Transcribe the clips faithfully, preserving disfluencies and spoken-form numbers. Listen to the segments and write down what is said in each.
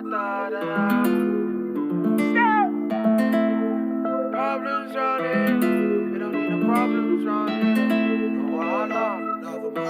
da, da, da. Problems round here. We don't need no problems round here. No wahala.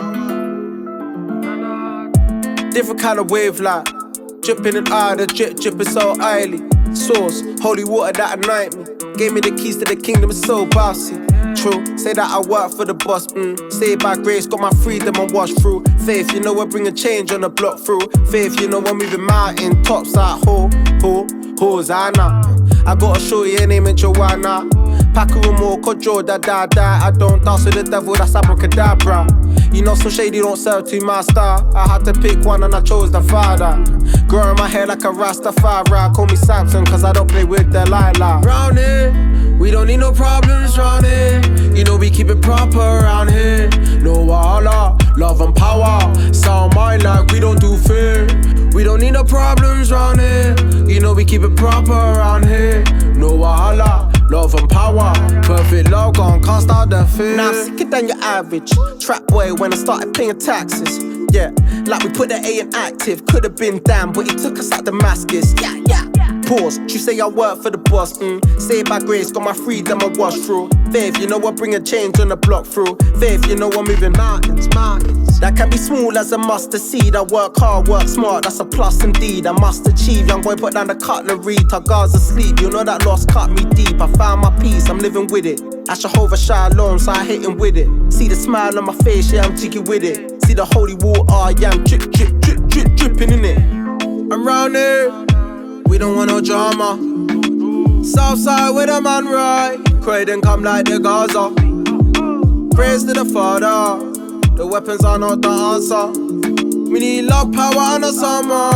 Nah, nah. Different kind of wave like dripping and out, the drip dripping so oily. Sauce, holy water that anoint me. Gave me the keys to the kingdom, it's so bossy. True, say that I work for the boss, mm. Saved by grace, got my freedom and washed through. Faith, you know we're bringing change on the block through. Faith, you know we're moving mountain tops like ho, ho, Hosanna. I gotta show you her name in Joanna. Pack her with more control, da da da. I don't dance with the devil, that's abracadabra. You know some shady don't serve to my star. I had to pick one and I chose the father. Growing my hair like a Rastafari. Call me Samson cause I don't play with the light light. Round here, we don't need no problems round here. You know we keep it proper around here. No wahala, love and power. Sound mind like we don't do fear. We don't need no problems round here. You know we keep it proper around here. No wahala, love and power. Perfect love gone, can't start the fear. Now I'm sicker than your average trap boy when I started paying taxes. Yeah, like we put the A in active. Could've been damn, but he took us out Damascus. Yeah, yeah. Pause, you say I work for the boss, mm. Saved by grace, got my freedom I wash through. Faith, you know I bring a change on the block through. Faith, you know I'm moving mountains, mountains. That can be small as a mustard seed. I work hard, work smart, that's a plus indeed. I must achieve, young boy put down the cutlery. Tagar's asleep, you know that loss cut me deep. I found my peace, I'm living with it. At Jehovah Shalom, so I hit him with it. See the smile on my face, yeah I'm jiggy with it. See the holy water, yeah I'm drip, drip, drip, drip, dripping in it. Around here, we don't want no drama. Southside with a man right. Pray then come like the Gaza. Praise to the Father. The weapons are not the answer. We need love, power and a summer.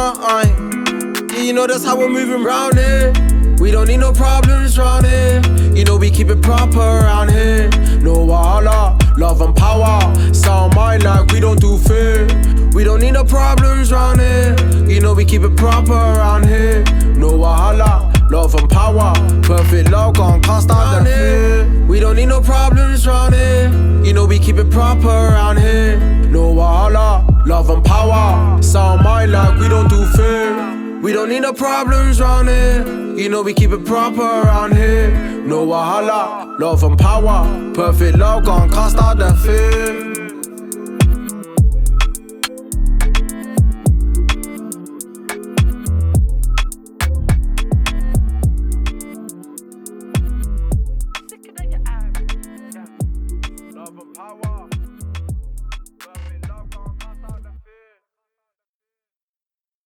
Yeah, you know that's how we're moving round here. We don't need no problems round here. You know we keep it proper around here. No wahala, love and power. Sound mind like we don't do fear. We don't need no problems round here. You know we keep it proper around here. No wahala, love and power. Perfect love gone, can't start the fear. We don't need no problems round here. You know we keep it proper around here. No wahala, love and power. Sound mind like we don't do fear. We don't need no problems round here. You know we keep it proper around here. No wahala, love and power. Perfect love gone, can't start the fear.